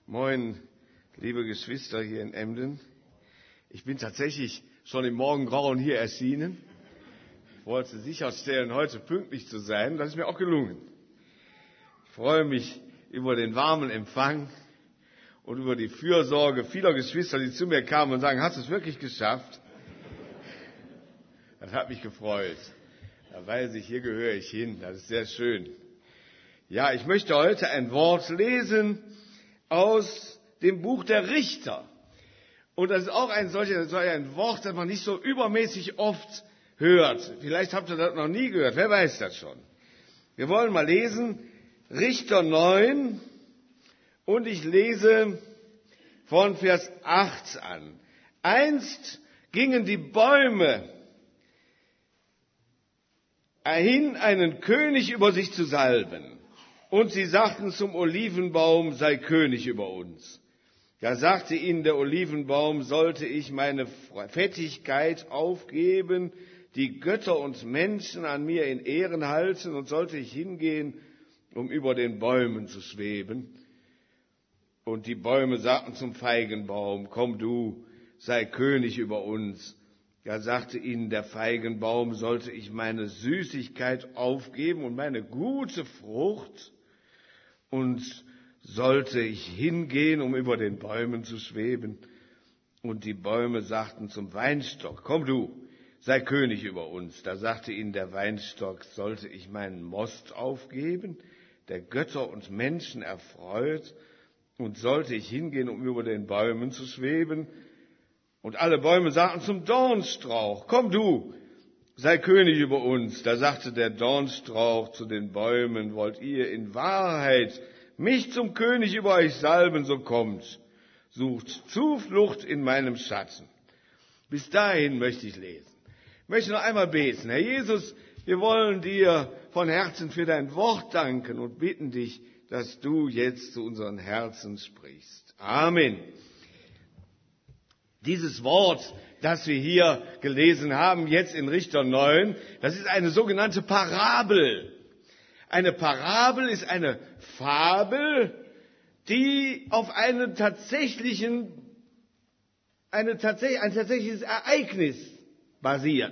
Moin, liebe Geschwister hier in Emden. Ich bin tatsächlich schon im Morgengrauen hier erschienen. Ich wollte sicherstellen, heute pünktlich zu sein. Das ist mir auch gelungen. Ich freue mich über den warmen Empfang und über die Fürsorge vieler Geschwister, die zu mir kamen und sagen, hast du es wirklich geschafft? Das hat mich gefreut. Da weiß ich, hier gehöre ich hin. Das ist sehr schön. Ja, ich möchte heute ein Wort lesen aus dem Buch der Richter. Und das ist auch ein Wort, das man nicht so übermäßig oft hört. Vielleicht habt ihr das noch nie gehört, wer weiß das schon. Wir wollen mal lesen, Richter 9, und ich lese von Vers 8 an. Einst gingen die Bäume hin, einen König über sich zu salben. Und sie sagten zum Olivenbaum, sei König über uns. Da sagte ihnen der Olivenbaum, sollte ich meine Fettigkeit aufgeben, die Götter und Menschen an mir in Ehren halten, und sollte ich hingehen, um über den Bäumen zu schweben? Und die Bäume sagten zum Feigenbaum, komm du, sei König über uns. Da sagte ihnen der Feigenbaum, sollte ich meine Süßigkeit aufgeben und meine gute Frucht, und sollte ich hingehen, um über den Bäumen zu schweben? Und die Bäume sagten zum Weinstock, komm du, sei König über uns. Da sagte ihnen der Weinstock, sollte ich meinen Most aufgeben, der Götter und Menschen erfreut, und sollte ich hingehen, um über den Bäumen zu schweben? Und alle Bäume sagten zum Dornstrauch, komm du, sei König über uns. Da sagte der Dornstrauch zu den Bäumen, wollt ihr in Wahrheit mich zum König über euch salben, so kommt, sucht Zuflucht in meinem Schatten. Bis dahin möchte ich lesen. Ich möchte noch einmal beten. Herr Jesus, wir wollen dir von Herzen für dein Wort danken und bitten dich, dass du jetzt zu unseren Herzen sprichst. Amen. Dieses Wort, das wir hier gelesen haben, jetzt in Richter 9, das ist eine sogenannte Parabel. Eine Parabel ist eine Fabel, die auf ein tatsächliches Ereignis basiert.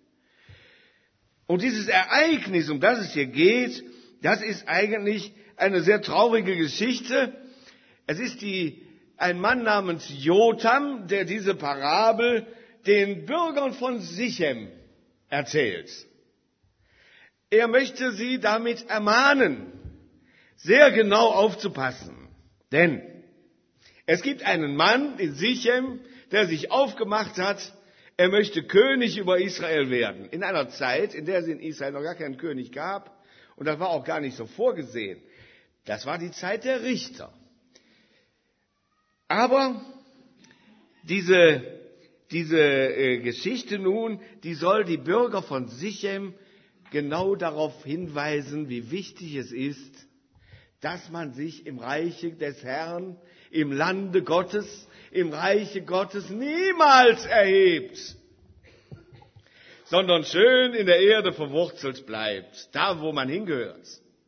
Und dieses Ereignis, um das es hier geht, das ist eigentlich eine sehr traurige Geschichte. Es ist ein Mann namens Jotham, der diese Parabel den Bürgern von Sichem erzählt. Er möchte sie damit ermahnen, sehr genau aufzupassen. Denn es gibt einen Mann in Sichem, der sich aufgemacht hat, er möchte König über Israel werden. In einer Zeit, in der es in Israel noch gar keinen König gab. Und das war auch gar nicht so vorgesehen. Das war die Zeit der Richter. Aber diese Geschichte nun, die soll die Bürger von Sichem genau darauf hinweisen, wie wichtig es ist, dass man sich im Reiche des Herrn, im Lande Gottes, im Reiche Gottes niemals erhebt, sondern schön in der Erde verwurzelt bleibt, da wo man hingehört.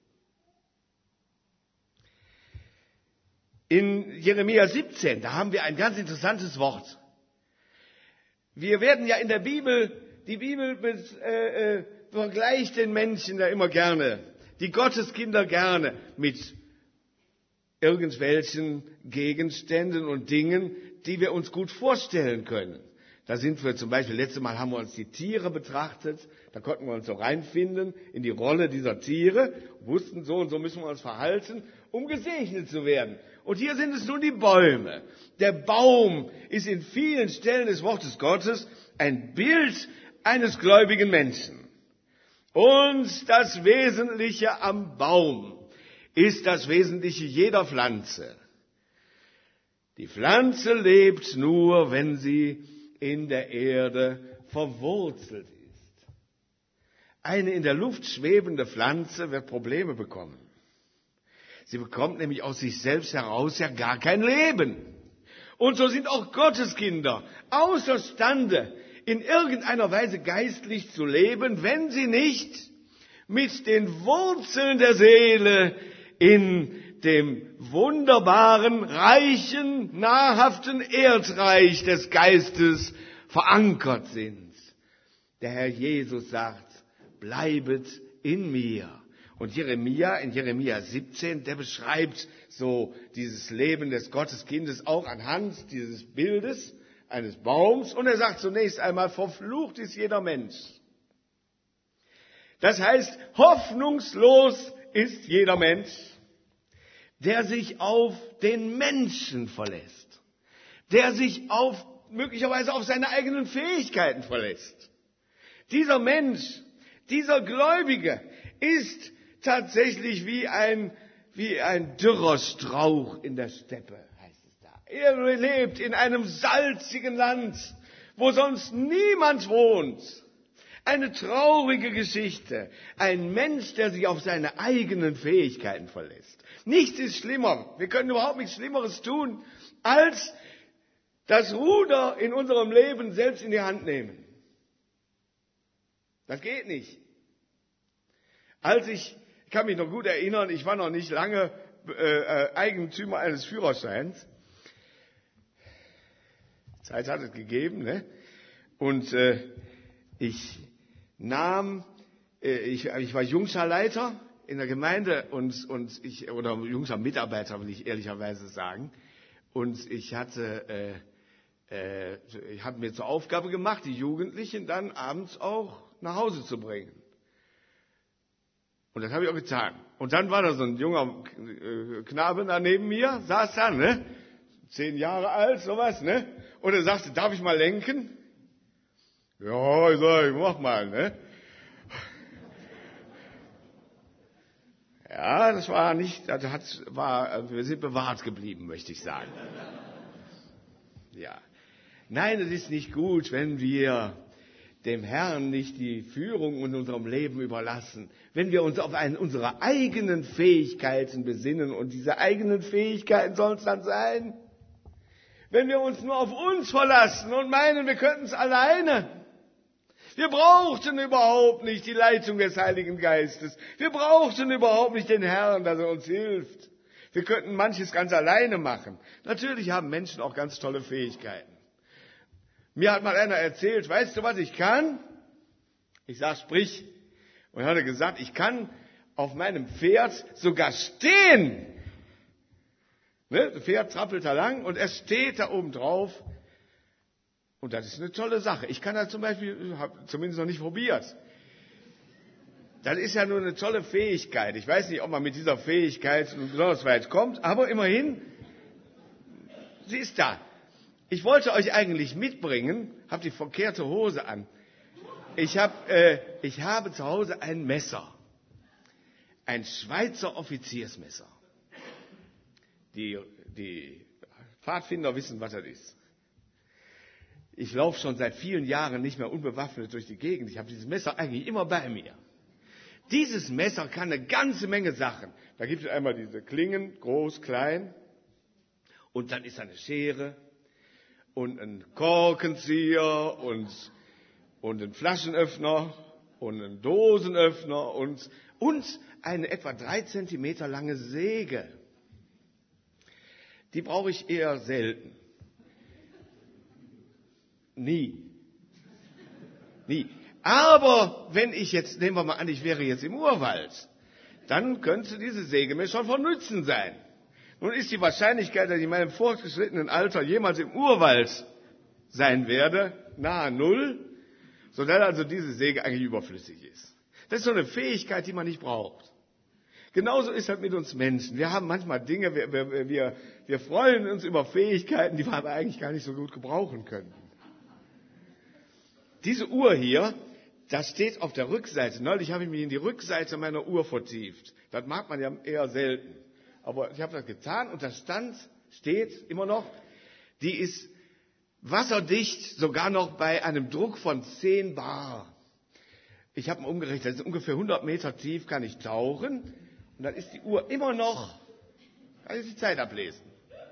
In Jeremia 17, da haben wir ein ganz interessantes Wort. Wir werden ja in der Bibel, die Bibel vergleicht den Menschen da immer gerne, die Gotteskinder gerne mit irgendwelchen Gegenständen und Dingen, die wir uns gut vorstellen können. Da sind wir zum Beispiel, letztes Mal haben wir uns die Tiere betrachtet, da konnten wir uns so reinfinden in die Rolle dieser Tiere, wussten so und so müssen wir uns verhalten, um gesegnet zu werden. Und hier sind es nun die Bäume. Der Baum ist in vielen Stellen des Wortes Gottes ein Bild eines gläubigen Menschen. Und das Wesentliche am Baum ist das Wesentliche jeder Pflanze. Die Pflanze lebt nur, wenn sie in der Erde verwurzelt ist. Eine in der Luft schwebende Pflanze wird Probleme bekommen. Sie bekommt nämlich aus sich selbst heraus ja gar kein Leben. Und so sind auch Gotteskinder außerstande, in irgendeiner Weise geistlich zu leben, wenn sie nicht mit den Wurzeln der Seele in dem wunderbaren, reichen, nahrhaften Erdreich des Geistes verankert sind. Der Herr Jesus sagt, bleibet in mir. Und Jeremia, in Jeremia 17, der beschreibt so dieses Leben des Gotteskindes auch anhand dieses Bildes eines Baums. Und er sagt zunächst einmal, verflucht ist jeder Mensch. Das heißt, hoffnungslos ist jeder Mensch, der sich auf den Menschen verlässt, der sich möglicherweise auf seine eigenen Fähigkeiten verlässt. Dieser Mensch, dieser Gläubige ist tatsächlich wie ein dürrer Strauch in der Steppe, heißt es da. Er lebt in einem salzigen Land, wo sonst niemand wohnt. Eine traurige Geschichte. Ein Mensch, der sich auf seine eigenen Fähigkeiten verlässt. Nichts ist schlimmer. Wir können überhaupt nichts Schlimmeres tun, als das Ruder in unserem Leben selbst in die Hand nehmen. Das geht nicht. Ich kann mich noch gut erinnern, ich war noch nicht lange Eigentümer eines Führerscheins. Zeit hat es gegeben, ne? Und ich war Jungscharleiter in der Gemeinde oder jungschar Mitarbeiter, will ich ehrlicherweise sagen. Und ich habe mir zur Aufgabe gemacht, die Jugendlichen dann abends auch nach Hause zu bringen. Und das habe ich auch getan. Und dann war da so ein junger Knabe da neben mir, saß da, ne? 10 Jahre alt, sowas, ne? Und er sagte, darf ich mal lenken? Ja, ich sag, mach mal, ne? Ja, das war nicht, wir sind bewahrt geblieben, möchte ich sagen. Ja. Nein, es ist nicht gut, wenn wir dem Herrn nicht die Führung in unserem Leben überlassen, wenn wir uns auf unsere eigenen Fähigkeiten besinnen, und diese eigenen Fähigkeiten sollen es dann sein, wenn wir uns nur auf uns verlassen und meinen, wir könnten es alleine. Wir brauchten überhaupt nicht die Leitung des Heiligen Geistes. Wir brauchten überhaupt nicht den Herrn, dass er uns hilft. Wir könnten manches ganz alleine machen. Natürlich haben Menschen auch ganz tolle Fähigkeiten. Mir hat mal einer erzählt, weißt du, was ich kann? Ich sag, sprich. Und er hat gesagt, ich kann auf meinem Pferd sogar stehen. Ne? Das Pferd trappelt da lang und er steht da oben drauf. Und das ist eine tolle Sache. Ich kann das zum Beispiel, habe zumindest noch nicht probiert. Das ist ja nur eine tolle Fähigkeit. Ich weiß nicht, ob man mit dieser Fähigkeit besonders weit kommt, aber immerhin, sie ist da. Ich wollte euch eigentlich mitbringen, habe die verkehrte Hose an. Ich habe zu Hause ein Messer, ein Schweizer Offiziersmesser. Die Pfadfinder wissen, was das ist. Ich laufe schon seit vielen Jahren nicht mehr unbewaffnet durch die Gegend. Ich habe dieses Messer eigentlich immer bei mir. Dieses Messer kann eine ganze Menge Sachen. Da gibt es einmal diese Klingen, groß, klein. Und dann ist da eine Schere und ein Korkenzieher und ein Flaschenöffner und ein Dosenöffner und eine etwa 3 Zentimeter lange Säge. Die brauche ich eher selten. Nie. Aber wenn nehmen wir mal an, ich wäre jetzt im Urwald, dann könnte diese Säge mir schon von Nutzen sein. Nun ist die Wahrscheinlichkeit, dass ich in meinem fortgeschrittenen Alter jemals im Urwald sein werde, nahe 0, sodass also diese Säge eigentlich überflüssig ist. Das ist so eine Fähigkeit, die man nicht braucht. Genauso ist das mit uns Menschen. Wir haben manchmal Dinge, wir freuen uns über Fähigkeiten, die wir aber eigentlich gar nicht so gut gebrauchen können. Diese Uhr hier, das steht auf der Rückseite. Neulich habe ich mich in die Rückseite meiner Uhr vertieft. Das mag man ja eher selten. Aber ich habe das getan und da steht immer noch, die ist wasserdicht, sogar noch bei einem Druck von 10 Bar. Ich habe mal umgerechnet, das ist ungefähr 100 Meter tief, kann ich tauchen. Und dann ist die Uhr immer noch, kann ich die Zeit ablesen.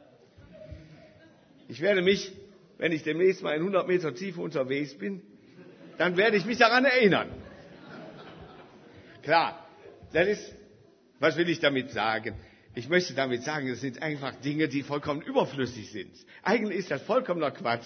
Ich werde mich, wenn ich demnächst mal in 100 Meter Tiefe unterwegs bin, dann werde ich mich daran erinnern. Klar, was will ich damit sagen? Ich möchte damit sagen, es sind einfach Dinge, die vollkommen überflüssig sind. Eigentlich ist das vollkommener Quatsch.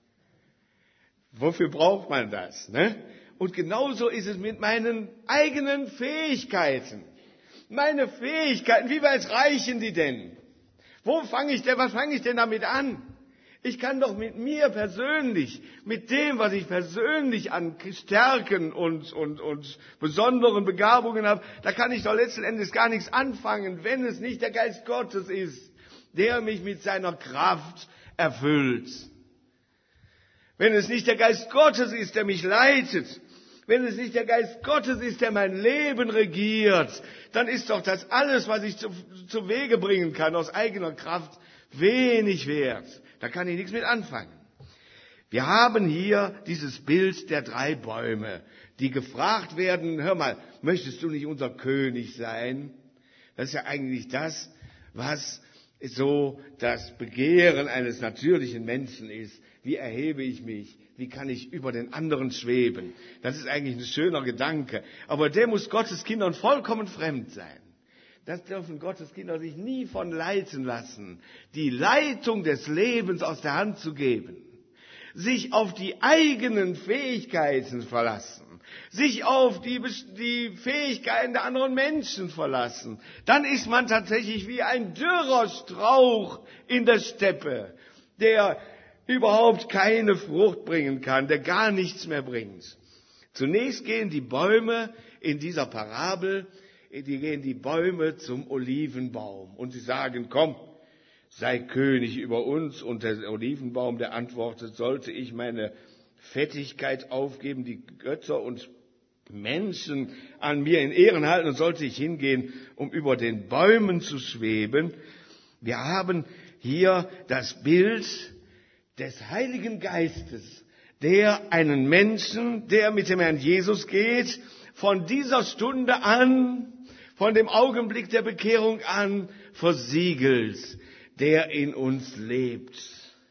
Wofür braucht man das? Ne? Und genauso ist es mit meinen eigenen Fähigkeiten. Meine Fähigkeiten, wie weit reichen die denn? Was fange ich denn damit an? Ich kann doch mit mir persönlich, mit dem, was ich persönlich an Stärken und besonderen Begabungen habe, da kann ich doch letzten Endes gar nichts anfangen, wenn es nicht der Geist Gottes ist, der mich mit seiner Kraft erfüllt. Wenn es nicht der Geist Gottes ist, der mich leitet, wenn es nicht der Geist Gottes ist, der mein Leben regiert, dann ist doch das alles, was ich zu Wege bringen kann, aus eigener Kraft, wenig wert. Da kann ich nichts mit anfangen. Wir haben hier dieses Bild der 3 Bäume, die gefragt werden, hör mal, möchtest du nicht unser König sein? Das ist ja eigentlich das, was so das Begehren eines natürlichen Menschen ist. Wie erhebe ich mich? Wie kann ich über den anderen schweben? Das ist eigentlich ein schöner Gedanke. Aber der muss Gottes Kindern vollkommen fremd sein. Das dürfen Gottes Kinder sich nie von leiten lassen, die Leitung des Lebens aus der Hand zu geben, sich auf die eigenen Fähigkeiten verlassen, sich auf die Fähigkeiten der anderen Menschen verlassen. Dann ist man tatsächlich wie ein dürrer Strauch in der Steppe, der überhaupt keine Frucht bringen kann, der gar nichts mehr bringt. Zunächst gehen die Bäume in dieser Parabel, die Bäume zum Olivenbaum und sie sagen, komm, sei König über uns. Und der Olivenbaum, der antwortet, sollte ich meine Fettigkeit aufgeben, die Götter und Menschen an mir in Ehren halten und sollte ich hingehen, um über den Bäumen zu schweben. Wir haben hier das Bild des Heiligen Geistes, der einen Menschen, der mit dem Herrn Jesus geht, von dieser Stunde an, von dem Augenblick der Bekehrung an, versiegelt, der in uns lebt.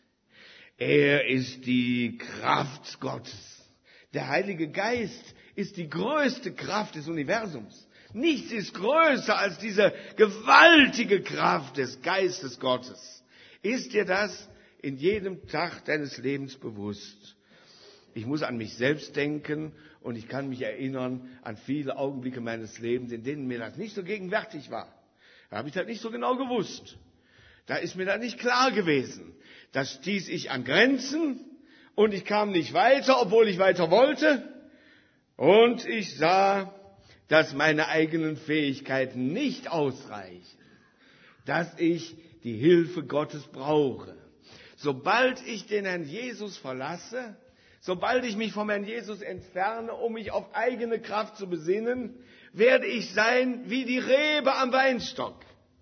Er ist die Kraft Gottes. Der Heilige Geist ist die größte Kraft des Universums. Nichts ist größer als diese gewaltige Kraft des Geistes Gottes. Ist dir das in jedem Tag deines Lebens bewusst? Ich muss an mich selbst denken und ich kann mich erinnern an viele Augenblicke meines Lebens, in denen mir das nicht so gegenwärtig war. Da habe ich das nicht so genau gewusst. Da ist mir das nicht klar gewesen. Da stieß ich an Grenzen und ich kam nicht weiter, obwohl ich weiter wollte. Und ich sah, dass meine eigenen Fähigkeiten nicht ausreichen, dass ich die Hilfe Gottes brauche. Sobald ich den Herrn Jesus verlasse, sobald ich mich vom Herrn Jesus entferne, um mich auf eigene Kraft zu besinnen, werde ich sein wie die Rebe am Weinstock,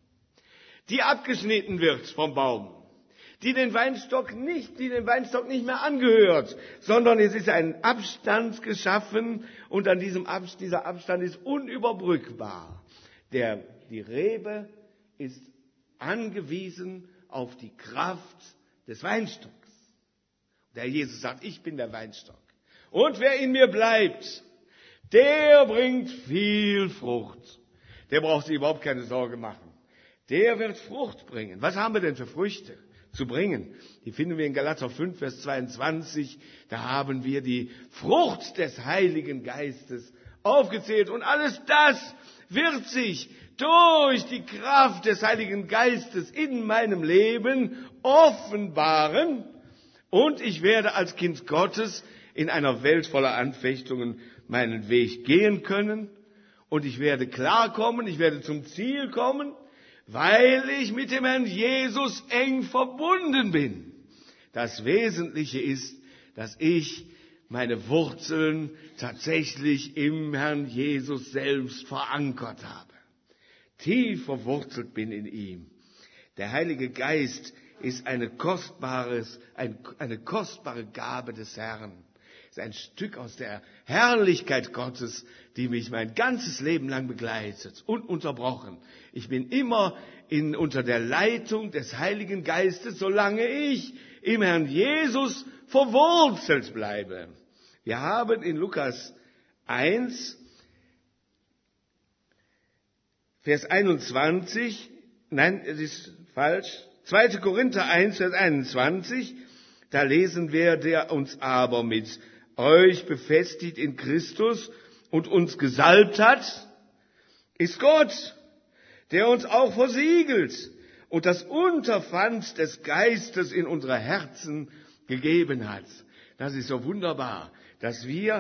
die abgeschnitten wird vom Baum, die dem Weinstock nicht mehr angehört, sondern es ist ein Abstand geschaffen und an dieser Abstand ist unüberbrückbar. Die Rebe ist angewiesen auf die Kraft des Weinstocks. Der Jesus sagt, ich bin der Weinstock. Und wer in mir bleibt, der bringt viel Frucht. Der braucht sich überhaupt keine Sorge machen. Der wird Frucht bringen. Was haben wir denn für Früchte zu bringen? Die finden wir in Galater 5, Vers 22. Da haben wir die Frucht des Heiligen Geistes aufgezählt. Und alles das wird sich durch die Kraft des Heiligen Geistes in meinem Leben offenbaren. Und ich werde als Kind Gottes in einer Welt voller Anfechtungen meinen Weg gehen können. Und ich werde klarkommen, ich werde zum Ziel kommen, weil ich mit dem Herrn Jesus eng verbunden bin. Das Wesentliche ist, dass ich meine Wurzeln tatsächlich im Herrn Jesus selbst verankert habe. Tief verwurzelt bin in ihm. Der Heilige Geist ist eine kostbare Gabe des Herrn. Es ist ein Stück aus der Herrlichkeit Gottes, die mich mein ganzes Leben lang begleitet, ununterbrochen. Ich bin immer unter der Leitung des Heiligen Geistes, solange ich im Herrn Jesus verwurzelt bleibe. Wir haben in Lukas 1, Vers 21, Nein, es ist falsch. 2. Korinther 1, Vers 21, da lesen wir, der uns aber mit euch befestigt in Christus und uns gesalbt hat, ist Gott, der uns auch versiegelt und das Unterpfand des Geistes in unsere Herzen gegeben hat. Das ist so wunderbar, dass wir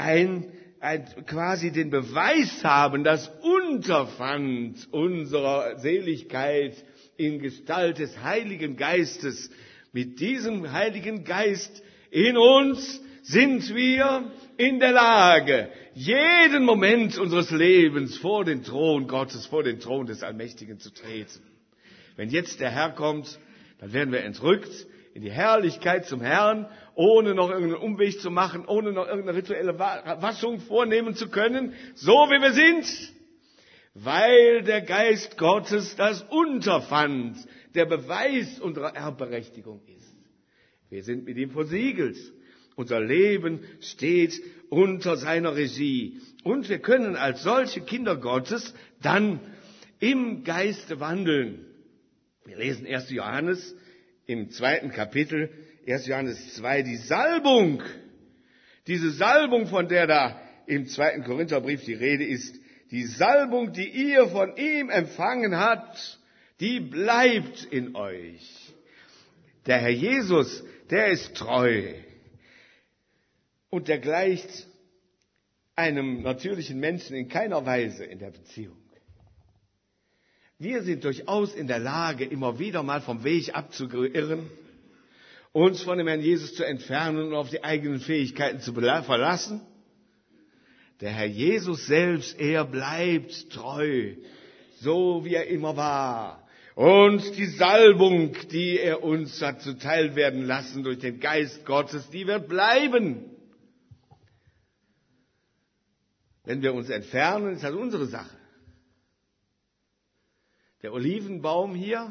quasi den Beweis haben, das Unterpfand unserer Seligkeit in Gestalt des Heiligen Geistes. Mit diesem Heiligen Geist in uns sind wir in der Lage, jeden Moment unseres Lebens vor den Thron Gottes, vor den Thron des Allmächtigen zu treten. Wenn jetzt der Herr kommt, dann werden wir entrückt in die Herrlichkeit zum Herrn, ohne noch irgendeinen Umweg zu machen, ohne noch irgendeine rituelle Waschung vornehmen zu können, so wie wir sind, weil der Geist Gottes das Unterpfand, der Beweis unserer Erbberechtigung ist. Wir sind mit ihm versiegelt. Unser Leben steht unter seiner Regie. Und wir können als solche Kinder Gottes dann im Geiste wandeln. Wir lesen 1. Johannes im 2. Kapitel, 1. Johannes 2, die Salbung. Diese Salbung, von der da im 2. Korintherbrief die Rede ist, die Salbung, die ihr von ihm empfangen habt, die bleibt in euch. Der Herr Jesus, der ist treu. Und der gleicht einem natürlichen Menschen in keiner Weise in der Beziehung. Wir sind durchaus in der Lage, immer wieder mal vom Weg abzuirren, uns von dem Herrn Jesus zu entfernen und auf die eigenen Fähigkeiten zu verlassen. Der Herr Jesus selbst, er bleibt treu, so wie er immer war. Und die Salbung, die er uns hat zuteil werden lassen durch den Geist Gottes, die wird bleiben. Wenn wir uns entfernen, ist das unsere Sache. Der Olivenbaum hier,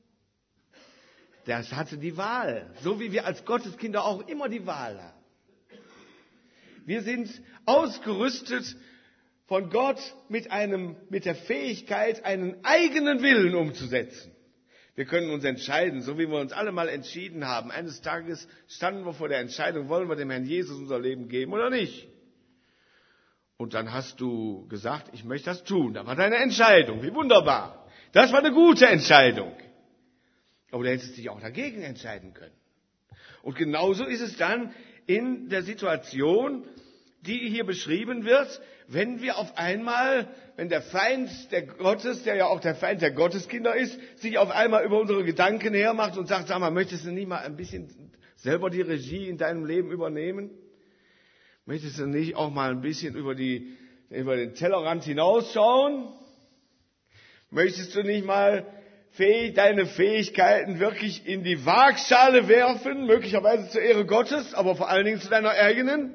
das hatte die Wahl, so wie wir als Gotteskinder auch immer die Wahl haben. Wir sind ausgerüstet von Gott mit der Fähigkeit, einen eigenen Willen umzusetzen. Wir können uns entscheiden, so wie wir uns alle mal entschieden haben. Eines Tages standen wir vor der Entscheidung, wollen wir dem Herrn Jesus unser Leben geben oder nicht? Und dann hast du gesagt, ich möchte das tun. Da war deine Entscheidung. Wie wunderbar. Das war eine gute Entscheidung. Aber du hättest dich auch dagegen entscheiden können. Und genauso ist es dann in der Situation, die hier beschrieben wird, wenn wir auf einmal, wenn der Feind der Gottes, der ja auch der Feind der Gotteskinder ist, sich auf einmal über unsere Gedanken hermacht und sagt, sag mal, möchtest du nicht mal ein bisschen selber die Regie in deinem Leben übernehmen? Möchtest du nicht auch mal ein bisschen über den Tellerrand hinausschauen? Möchtest du nicht mal deine Fähigkeiten wirklich in die Waagschale werfen, möglicherweise zur Ehre Gottes, aber vor allen Dingen zu deiner eigenen?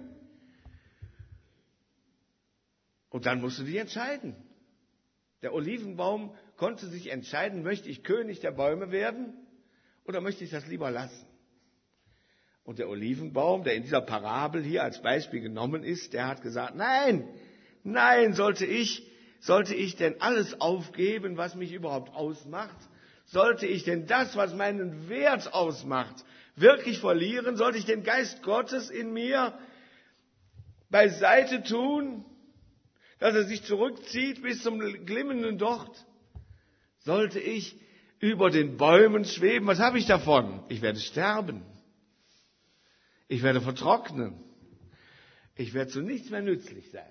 Und dann musst du dich entscheiden. Der Olivenbaum konnte sich entscheiden, möchte ich König der Bäume werden oder möchte ich das lieber lassen? Und der Olivenbaum, der in dieser Parabel hier als Beispiel genommen ist, der hat gesagt, nein, sollte ich denn alles aufgeben, was mich überhaupt ausmacht? Sollte ich denn das, was meinen Wert ausmacht, wirklich verlieren? Sollte ich den Geist Gottes in mir beiseite tun, dass er sich zurückzieht bis zum glimmenden Docht? Sollte ich über den Bäumen schweben? Was habe ich davon? Ich werde sterben. Ich werde vertrocknen. Ich werde zu nichts mehr nützlich sein.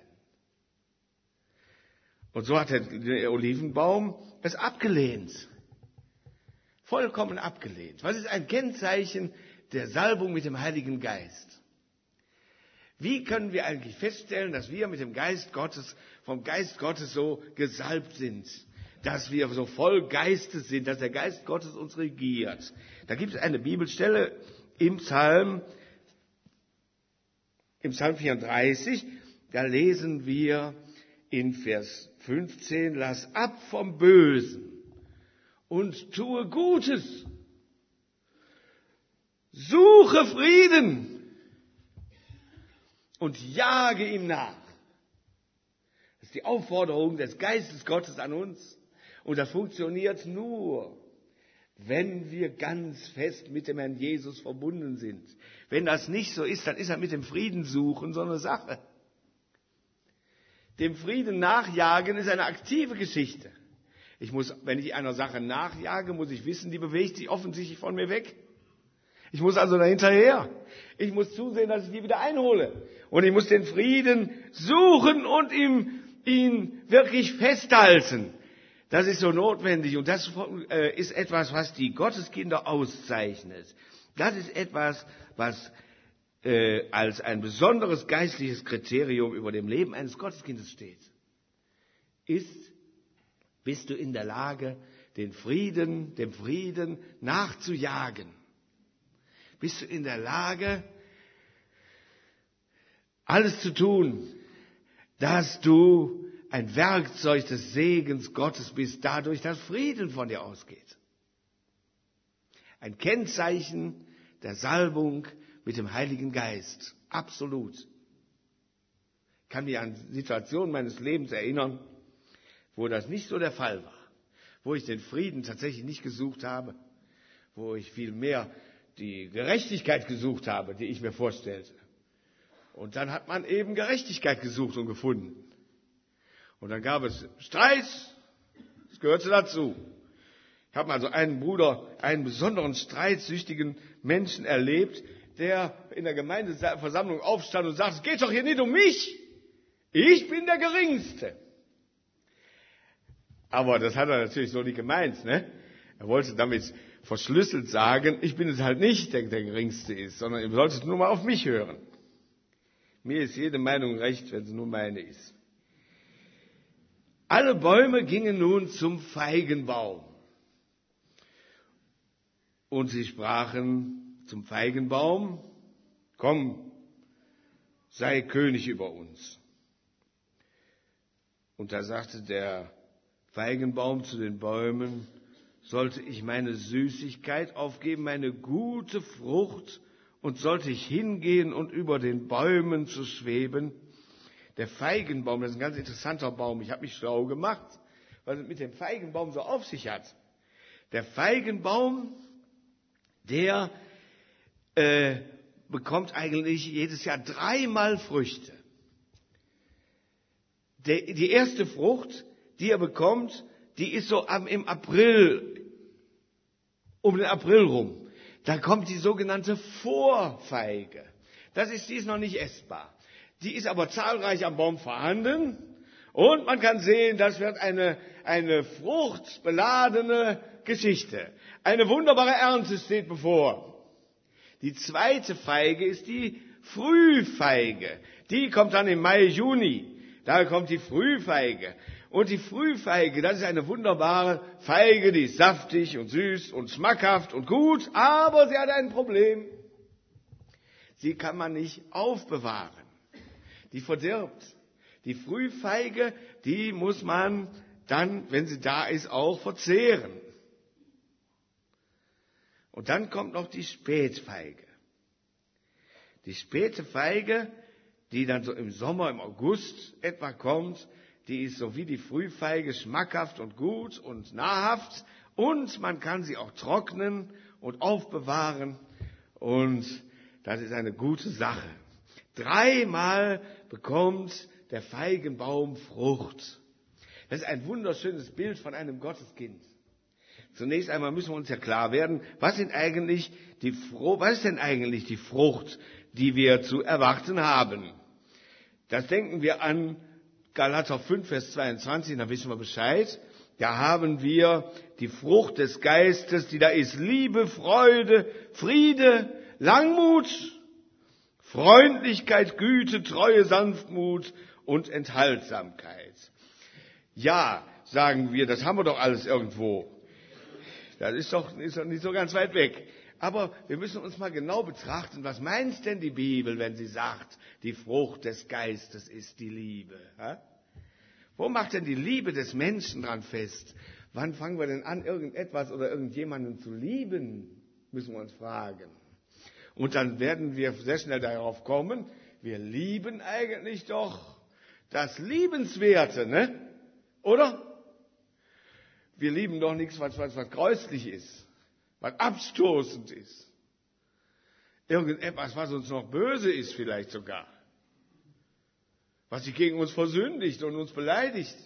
Und so hat der Olivenbaum es abgelehnt. Vollkommen abgelehnt. Was ist ein Kennzeichen der Salbung mit dem Heiligen Geist? Wie können wir eigentlich feststellen, dass wir mit dem Geist Gottes, vom Geist Gottes so gesalbt sind? Dass wir so voll Geistes sind, dass der Geist Gottes uns regiert. Da gibt es eine Bibelstelle im Psalm 34, da lesen wir in Vers 15, lass ab vom Bösen und tue Gutes. Suche Frieden und jage ihm nach. Das ist die Aufforderung des Geistes Gottes an uns. Und das funktioniert nur, wenn wir ganz fest mit dem Herrn Jesus verbunden sind. Wenn das nicht so ist, dann ist er mit dem Frieden suchen so eine Sache. Dem Frieden nachjagen ist eine aktive Geschichte. Wenn ich einer Sache nachjage, muss ich wissen, die bewegt sich offensichtlich von mir weg. Ich muss also dahinterher. Ich muss zusehen, dass ich die wieder einhole. Und ich muss den Frieden suchen und ihn wirklich festhalten. Das ist so notwendig. Und das ist etwas, was die Gotteskinder auszeichnet. Das ist etwas, was als ein besonderes geistliches Kriterium über dem Leben eines Gotteskindes steht. Bist du in der Lage, dem Frieden nachzujagen? Bist du in der Lage, alles zu tun, dass du ein Werkzeug des Segens Gottes bist, dadurch, dass Frieden von dir ausgeht? Ein Kennzeichen der Salbung mit dem Heiligen Geist. Absolut. Ich kann mich an Situationen meines Lebens erinnern, wo das nicht so der Fall war. Wo ich den Frieden tatsächlich nicht gesucht habe. Wo ich vielmehr die Gerechtigkeit gesucht habe, die ich mir vorstellte. Und dann hat man eben Gerechtigkeit gesucht und gefunden. Und dann gab es Streit. Das gehörte dazu. Ich habe also einen Bruder, einen besonderen streitsüchtigen Menschen erlebt, der in der Gemeindeversammlung aufstand und sagte, es geht doch hier nicht um mich. Ich bin der Geringste. Aber das hat er natürlich so nicht gemeint, ne? Er wollte damit verschlüsselt sagen, ich bin es halt nicht, der Geringste ist, sondern ihr solltet nur mal auf mich hören. Mir ist jede Meinung recht, wenn sie nur meine ist. Alle Bäume gingen nun zum Feigenbaum. Und sie sprachen zum Feigenbaum, komm, sei König über uns. Und da sagte der Feigenbaum zu den Bäumen, sollte ich meine Süßigkeit aufgeben, meine gute Frucht, und sollte ich hingehen und über den Bäumen zu schweben? Der Feigenbaum, das ist ein ganz interessanter Baum. Ich habe mich schlau gemacht, was es mit dem Feigenbaum so auf sich hat. Der Feigenbaum, der bekommt eigentlich jedes Jahr 3-mal Früchte. Die erste Frucht, die er bekommt, die ist so im April, um den April rum. Da kommt die sogenannte Vorfeige. Die ist noch nicht essbar. Die ist aber zahlreich am Baum vorhanden. Und man kann sehen, das wird eine fruchtbeladene Geschichte. Eine wunderbare Ernte steht bevor. Die zweite Feige ist die Frühfeige. Die kommt dann im Mai, Juni. Da kommt die Frühfeige. Und die Frühfeige, das ist eine wunderbare Feige, die ist saftig und süß und schmackhaft und gut, aber sie hat ein Problem. Sie kann man nicht aufbewahren. Die verdirbt. Die Frühfeige, die muss man dann, wenn sie da ist, auch verzehren. Und dann kommt noch die Spätfeige. Die späte Feige, die dann so im Sommer, im August etwa kommt, die ist so wie die Frühfeige schmackhaft und gut und nahrhaft. Und man kann sie auch trocknen und aufbewahren. Und das ist eine gute Sache. 3-mal bekommt der Feigenbaum Frucht. Das ist ein wunderschönes Bild von einem Gotteskind. Zunächst einmal müssen wir uns ja klar werden, was ist denn eigentlich die Frucht, die wir zu erwarten haben? Das denken wir an Galater 5, Vers 22, da wissen wir Bescheid. Da haben wir die Frucht des Geistes, die da ist: Liebe, Freude, Friede, Langmut, Freundlichkeit, Güte, Treue, Sanftmut und Enthaltsamkeit. Ja, sagen wir, das haben wir doch alles irgendwo. Das ist doch nicht so ganz weit weg. Aber wir müssen uns mal genau betrachten, was meint denn die Bibel, wenn sie sagt, die Frucht des Geistes ist die Liebe? Ja? Wo macht denn die Liebe des Menschen dran fest? Wann fangen wir denn an, irgendetwas oder irgendjemanden zu lieben, müssen wir uns fragen. Und dann werden wir sehr schnell darauf kommen, wir lieben eigentlich doch das Liebenswerte, ne? Oder? Wir lieben doch nichts, was gräuslich ist, was abstoßend ist. Irgendetwas, was uns noch böse ist vielleicht sogar. Was sich gegen uns versündigt und uns beleidigt.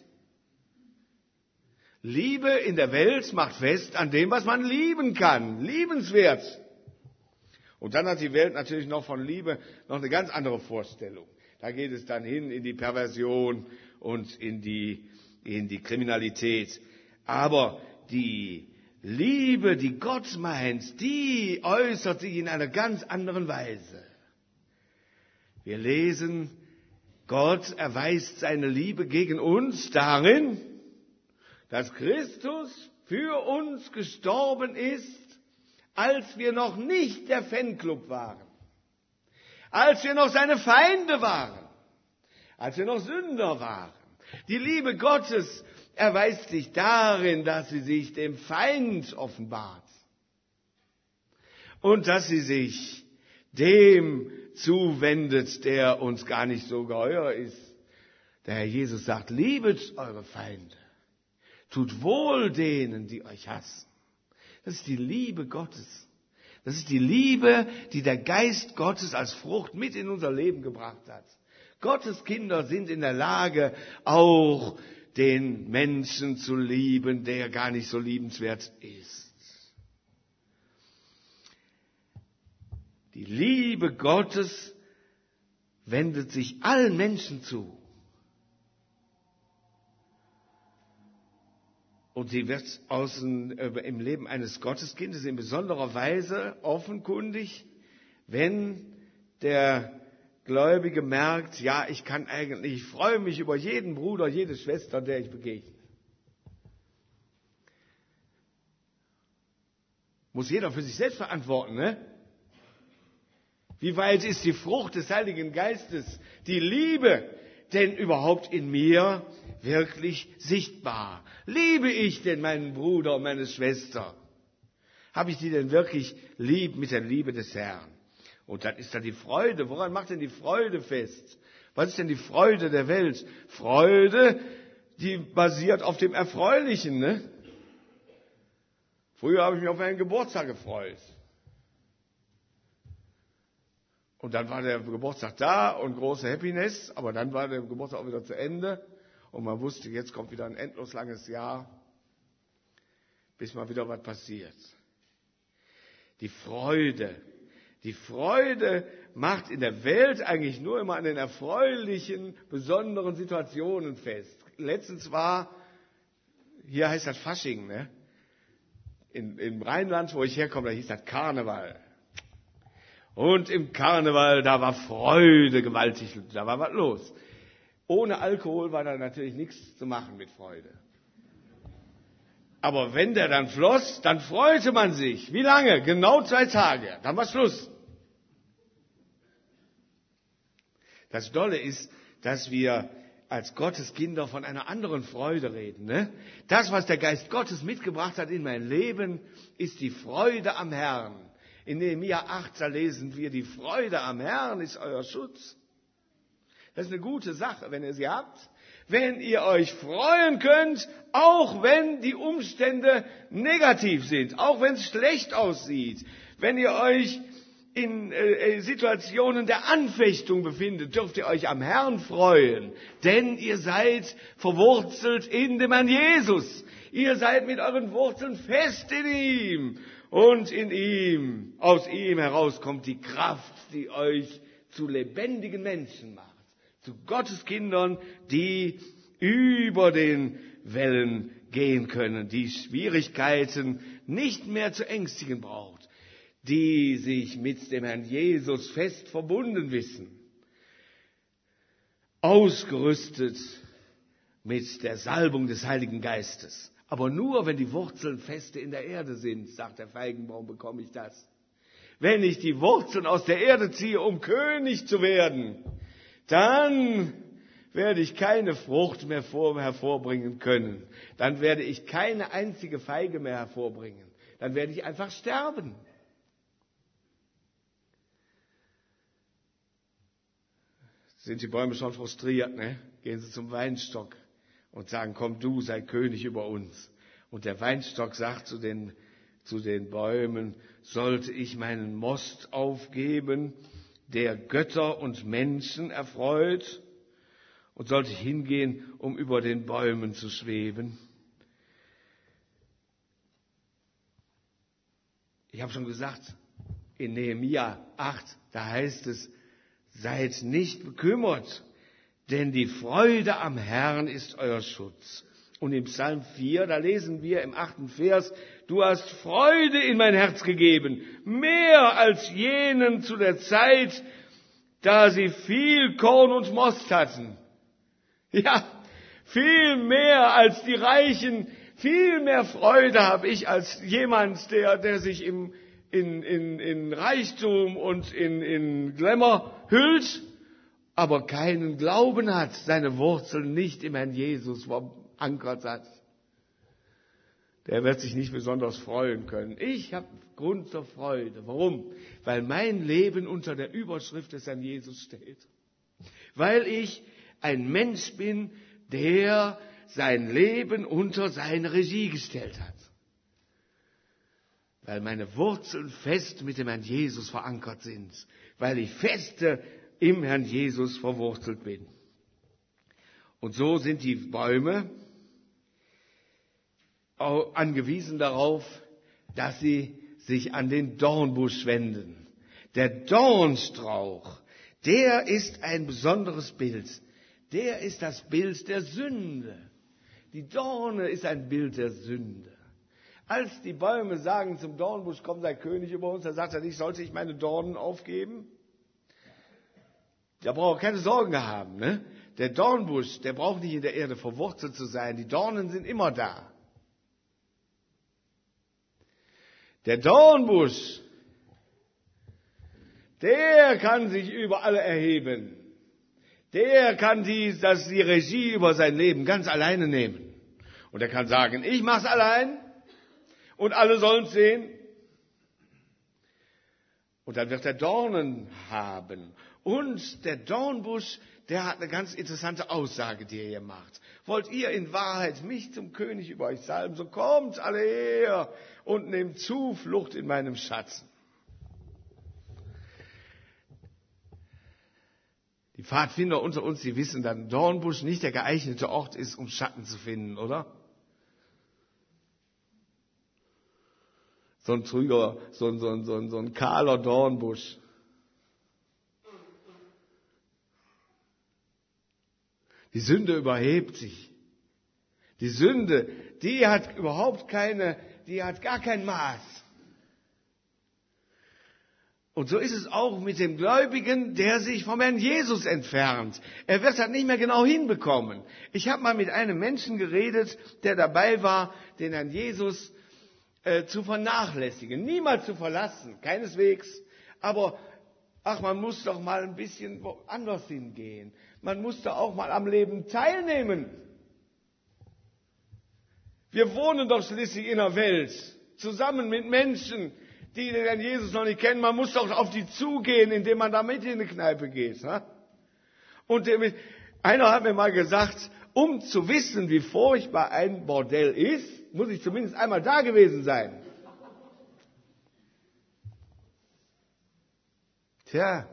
Liebe in der Welt macht fest an dem, was man lieben kann. Liebenswert. Und dann hat die Welt natürlich noch von Liebe noch eine ganz andere Vorstellung. Da geht es dann hin in die Perversion und in die Kriminalität. Aber die Liebe, die Gott meint, die äußert sich in einer ganz anderen Weise. Wir lesen, Gott erweist seine Liebe gegen uns darin, dass Christus für uns gestorben ist, als wir noch nicht der Fanclub waren, als wir noch seine Feinde waren, als wir noch Sünder waren. Die Liebe Gottes erweist sich darin, dass sie sich dem Feind offenbart und dass sie sich dem zuwendet, der uns gar nicht so geheuer ist. Der Herr Jesus sagt, liebet eure Feinde, tut wohl denen, die euch hassen. Das ist die Liebe Gottes. Das ist die Liebe, die der Geist Gottes als Frucht mit in unser Leben gebracht hat. Gottes Kinder sind in der Lage, auch den Menschen zu lieben, der gar nicht so liebenswert ist. Die Liebe Gottes wendet sich allen Menschen zu. Und sie wird im Leben eines Gotteskindes in besonderer Weise offenkundig, wenn der Gläubige merkt, ja, ich freue mich über jeden Bruder, jede Schwester, der ich begegne. Muss jeder für sich selbst verantworten, ne? Wie weit ist die Frucht des Heiligen Geistes, die Liebe, denn überhaupt in mir wirklich sichtbar? Liebe ich denn meinen Bruder und meine Schwester? Habe ich die denn wirklich lieb mit der Liebe des Herrn? Und dann ist da die Freude. Woran macht denn die Freude fest? Was ist denn die Freude der Welt? Freude, die basiert auf dem Erfreulichen, ne? Früher habe ich mich auf einen Geburtstag gefreut. Und dann war der Geburtstag da und große Happiness, aber dann war der Geburtstag auch wieder zu Ende und man wusste, jetzt kommt wieder ein endlos langes Jahr, bis mal wieder was passiert. Die Freude macht in der Welt eigentlich nur immer an den erfreulichen, besonderen Situationen fest. Letztens war, hier heißt das Fasching, ne? Im Rheinland, wo ich herkomme, da hieß das Karneval. Und im Karneval, da war Freude gewaltig, da war was los. Ohne Alkohol war da natürlich nichts zu machen mit Freude. Aber wenn der dann floss, dann freute man sich. Wie lange? Genau 2 Tage. Dann war Schluss. Das Dolle ist, dass wir als Gottes Kinder von einer anderen Freude reden. Ne? Das, was der Geist Gottes mitgebracht hat in mein Leben, ist die Freude am Herrn. In Nehemia 8, da lesen wir, die Freude am Herrn ist euer Schutz. Das ist eine gute Sache, wenn ihr sie habt. Wenn ihr euch freuen könnt, auch wenn die Umstände negativ sind, auch wenn es schlecht aussieht. Wenn ihr euch in Situationen der Anfechtung befindet, dürft ihr euch am Herrn freuen. Denn ihr seid verwurzelt in dem Herrn Jesus. Ihr seid mit euren Wurzeln fest in ihm. Und in ihm, aus ihm heraus kommt die Kraft, die euch zu lebendigen Menschen macht. Zu Gottes Kindern, die über den Wellen gehen können, die Schwierigkeiten nicht mehr zu ängstigen braucht, die sich mit dem Herrn Jesus fest verbunden wissen, ausgerüstet mit der Salbung des Heiligen Geistes. Aber nur, wenn die Wurzeln feste in der Erde sind, sagt der Feigenbaum, bekomme ich das. Wenn ich die Wurzeln aus der Erde ziehe, um König zu werden, dann werde ich keine Frucht mehr hervorbringen können. Dann werde ich keine einzige Feige mehr hervorbringen. Dann werde ich einfach sterben. Sind die Bäume schon frustriert, ne? Gehen sie zum Weinstock und sagen, komm du, sei König über uns. Und der Weinstock sagt zu den Bäumen, sollte ich meinen Most aufgeben, der Götter und Menschen erfreut, und sollte ich hingehen, um über den Bäumen zu schweben? Ich habe schon gesagt, in Nehemia 8, da heißt es, seid nicht bekümmert, denn die Freude am Herrn ist euer Schutz. Und im Psalm 4, da lesen wir im 8. Vers, du hast Freude in mein Herz gegeben, mehr als jenen zu der Zeit, da sie viel Korn und Most hatten. Ja, viel mehr als die Reichen, viel mehr Freude habe ich als jemand, der sich in Reichtum und in Glamour hüllt, aber keinen Glauben hat, seine Wurzeln nicht im Herrn Jesus verankert hat. Der wird sich nicht besonders freuen können. Ich habe Grund zur Freude. Warum? Weil mein Leben unter der Überschrift des Herrn Jesus steht. Weil ich ein Mensch bin, der sein Leben unter seine Regie gestellt hat. Weil meine Wurzeln fest mit dem Herrn Jesus verankert sind. Weil ich feste im Herrn Jesus verwurzelt bin. Und so sind die Bäume angewiesen darauf, dass sie sich an den Dornbusch wenden. Der Dornstrauch, der ist ein besonderes Bild. Der ist das Bild der Sünde. Die Dorne ist ein Bild der Sünde. Als die Bäume sagen zum Dornbusch, komm, sei König über uns, da sagt er nicht, sollte ich meine Dornen aufgeben? Da braucht er keine Sorgen haben. Ne? Der Dornbusch, der braucht nicht in der Erde verwurzelt zu sein. Die Dornen sind immer da. Der Dornbusch, der kann sich über alle erheben. Der kann die Regie über sein Leben ganz alleine nehmen. Und er kann sagen, ich mach's allein und alle sollen's sehen. Und dann wird er Dornen haben. Und der Dornbusch, der hat eine ganz interessante Aussage, die er hier macht. Wollt ihr in Wahrheit mich zum König über euch salben, so kommt alle her und nehmt Zuflucht in meinem Schatten. Die Pfadfinder unter uns, die wissen, dass ein Dornbusch nicht der geeignete Ort ist, um Schatten zu finden, oder? So ein trüger, so ein kahler Dornbusch. Die Sünde überhebt sich. Die Sünde, die hat gar kein Maß. Und so ist es auch mit dem Gläubigen, der sich vom Herrn Jesus entfernt. Er wird das nicht mehr genau hinbekommen. Ich habe mal mit einem Menschen geredet, der dabei war, den Herrn Jesus zu vernachlässigen, niemals zu verlassen, keineswegs. Aber man muss doch mal ein bisschen woanders hingehen. Man muss doch auch mal am Leben teilnehmen. Wir wohnen doch schließlich in einer Welt, zusammen mit Menschen, die den Herrn Jesus noch nicht kennen. Man muss doch auf die zugehen, indem man da mit in eine Kneipe geht. Ne? Und einer hat mir mal gesagt, um zu wissen, wie furchtbar ein Bordell ist, muss ich zumindest einmal da gewesen sein. Tja,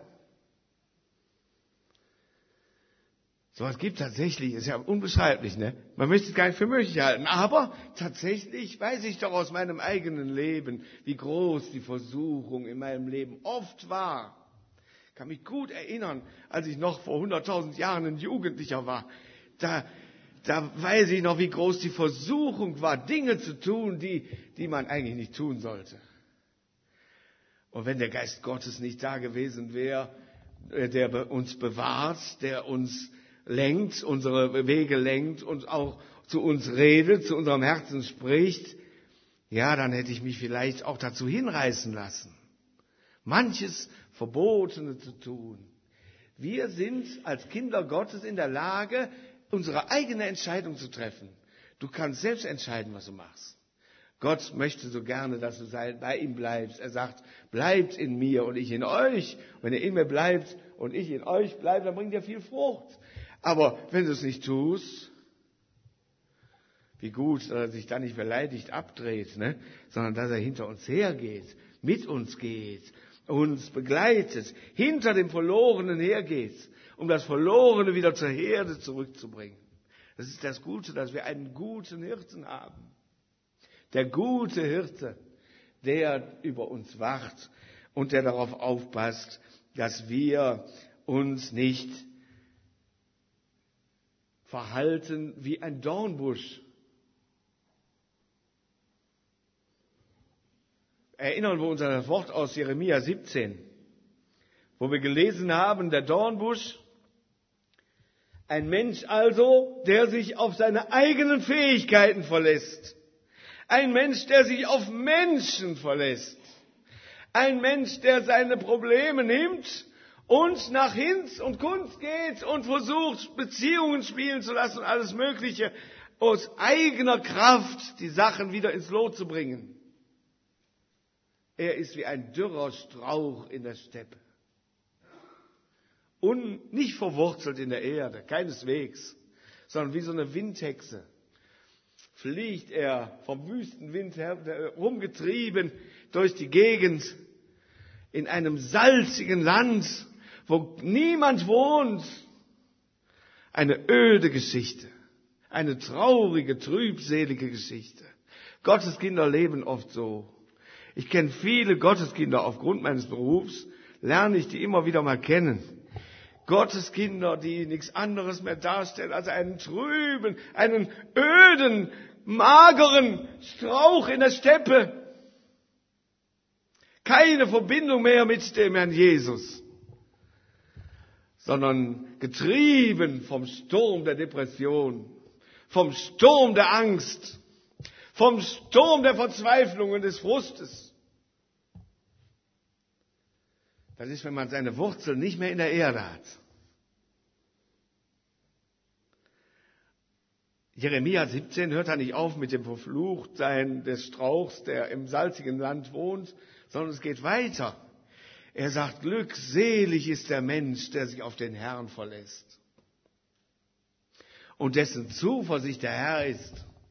sowas gibt tatsächlich, ist ja unbeschreiblich, ne? Man möchte es gar nicht für möglich halten, aber tatsächlich weiß ich doch aus meinem eigenen Leben, wie groß die Versuchung in meinem Leben oft war. Ich kann mich gut erinnern, als ich noch vor 100.000 Jahren ein Jugendlicher war, da weiß ich noch, wie groß die Versuchung war, Dinge zu tun, die man eigentlich nicht tun sollte. Und wenn der Geist Gottes nicht da gewesen wäre, der uns bewahrt, der uns lenkt, unsere Wege lenkt und auch zu uns redet, zu unserem Herzen spricht, ja, dann hätte ich mich vielleicht auch dazu hinreißen lassen, manches Verbotene zu tun. Wir sind als Kinder Gottes in der Lage, unsere eigene Entscheidung zu treffen. Du kannst selbst entscheiden, was du machst. Gott möchte so gerne, dass du bei ihm bleibst. Er sagt, bleibt in mir und ich in euch. Wenn ihr in mir bleibt und ich in euch bleibe, dann bringt ihr viel Frucht. Aber wenn du es nicht tust, Wie gut, dass er sich da nicht beleidigt abdreht, ne? Sondern dass er hinter uns hergeht, mit uns geht, uns begleitet, hinter dem Verlorenen hergeht, um das Verlorene wieder zur Herde zurückzubringen. Das ist das Gute, dass wir einen guten Hirten haben. Der gute Hirte, der über uns wacht und der darauf aufpasst, dass wir uns nicht verhalten wie ein Dornbusch. Erinnern wir uns an das Wort aus Jeremia 17, wo wir gelesen haben, der Dornbusch, ein Mensch also, der sich auf seine eigenen Fähigkeiten verlässt. Ein Mensch, der sich auf Menschen verlässt. Ein Mensch, der seine Probleme nimmt und nach Hinz und Kunst geht und versucht, Beziehungen spielen zu lassen und alles Mögliche, aus eigener Kraft die Sachen wieder ins Lot zu bringen. Er ist wie ein dürrer Strauch in der Steppe. Und nicht verwurzelt in der Erde, keineswegs, sondern wie so eine Windhexe fliegt er vom Wüstenwind herumgetrieben durch die Gegend in einem salzigen Land, wo niemand wohnt. Eine öde Geschichte, eine traurige, trübselige Geschichte. Gottes Kinder leben oft so. Ich kenne viele Gotteskinder aufgrund meines Berufs, lerne ich die immer wieder mal kennen. Gotteskinder, die nichts anderes mehr darstellen als einen trüben, einen öden, mageren Strauch in der Steppe. Keine Verbindung mehr mit dem Herrn Jesus, sondern getrieben vom Sturm der Depression, vom Sturm der Angst, vom Sturm der Verzweiflung und des Frustes. Das ist, wenn man seine Wurzeln nicht mehr in der Erde hat. Jeremia 17 hört da nicht auf mit dem Verfluchtsein des Strauchs, der im salzigen Land wohnt, sondern es geht weiter. Er sagt, glückselig ist der Mensch, der sich auf den Herrn verlässt und dessen Zuversicht der Herr ist.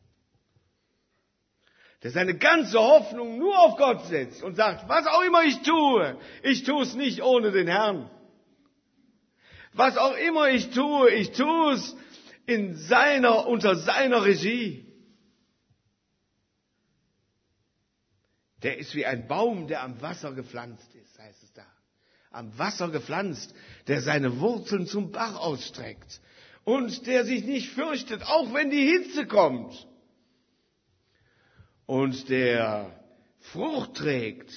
Der seine ganze Hoffnung nur auf Gott setzt und sagt, was auch immer ich tue es nicht ohne den Herrn. Was auch immer ich tue es unter seiner Regie. Der ist wie ein Baum, der am Wasser gepflanzt ist, heißt es da. Am Wasser gepflanzt, der seine Wurzeln zum Bach ausstreckt und der sich nicht fürchtet, auch wenn die Hitze kommt. Und der Frucht trägt,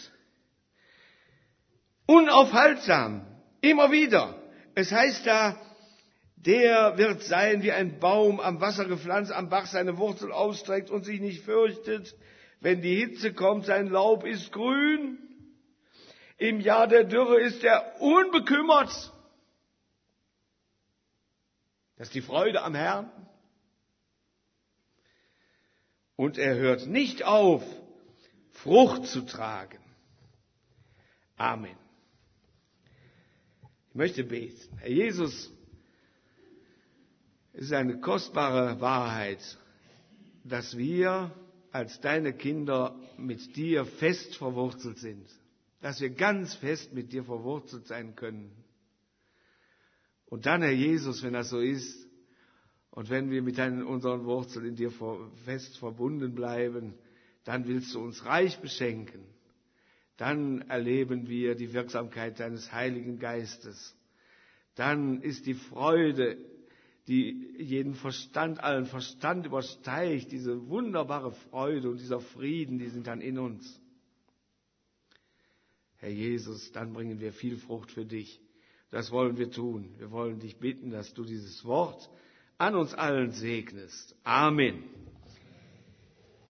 unaufhaltsam, immer wieder. Es heißt da, der wird sein wie ein Baum am Wasser gepflanzt, am Bach seine Wurzel ausstreckt und sich nicht fürchtet. Wenn die Hitze kommt, sein Laub ist grün. Im Jahr der Dürre ist er unbekümmert. Das ist die Freude am Herrn. Und er hört nicht auf, Frucht zu tragen. Amen. Ich möchte beten. Herr Jesus, es ist eine kostbare Wahrheit, dass wir als deine Kinder mit dir fest verwurzelt sind. Dass wir ganz fest mit dir verwurzelt sein können. Und dann, Herr Jesus, wenn das so ist, und wenn wir mit unseren Wurzeln in dir fest verbunden bleiben, dann willst du uns reich beschenken. Dann erleben wir die Wirksamkeit deines Heiligen Geistes. Dann ist die Freude, die allen Verstand übersteigt, diese wunderbare Freude und dieser Frieden, die sind dann in uns. Herr Jesus, dann bringen wir viel Frucht für dich. Das wollen wir tun. Wir wollen dich bitten, dass du dieses Wort an uns allen segnest. Amen.